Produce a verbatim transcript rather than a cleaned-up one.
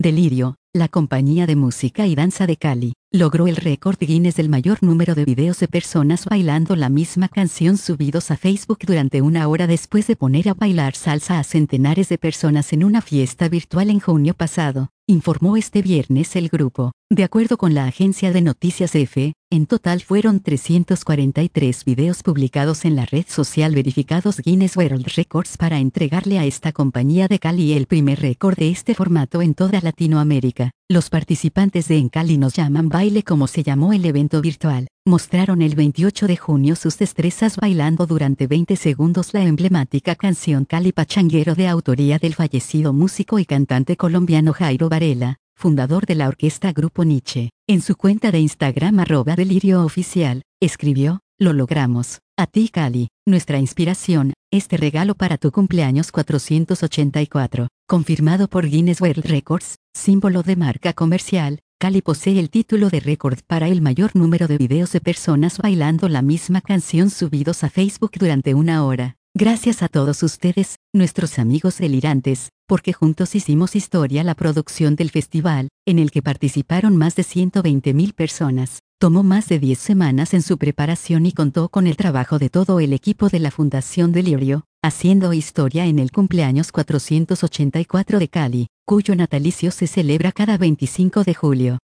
Delirio, la compañía de música y danza de Cali, logró el récord Guinness del mayor número de videos de personas bailando la misma canción subidos a Facebook durante una hora después de poner a bailar salsa a centenares de personas en una fiesta virtual en junio pasado, informó este viernes el grupo. De acuerdo con la agencia de noticias E F E, en total fueron trescientos cuarenta y tres videos publicados en la red social verificados Guinness World Records para entregarle a esta compañía de Cali el primer récord de este formato en toda Latinoamérica. Los participantes de En Cali nos llaman baile, como se llamó el evento virtual, mostraron el veintiocho de junio sus destrezas bailando durante veinte segundos la emblemática canción Cali Pachanguero de autoría del fallecido músico y cantante colombiano Jairo Varela, fundador de la orquesta Grupo Nietzsche. En su cuenta de Instagram arroba Delirio Oficial, escribió: "Lo logramos. A ti Cali, nuestra inspiración, este regalo para tu cumpleaños cuatrocientos ochenta y cuatro. Confirmado por Guinness World Records, símbolo de marca comercial, Cali posee el título de récord para el mayor número de videos de personas bailando la misma canción subidos a Facebook durante una hora. Gracias a todos ustedes, nuestros amigos delirantes, porque juntos hicimos historia". La producción del festival, en el que participaron más de ciento veinte mil personas, tomó más de diez semanas en su preparación y contó con el trabajo de todo el equipo de la Fundación Delirio, haciendo historia en el cumpleaños cuatrocientos ochenta y cuatro de Cali, cuyo natalicio se celebra cada veinticinco de julio.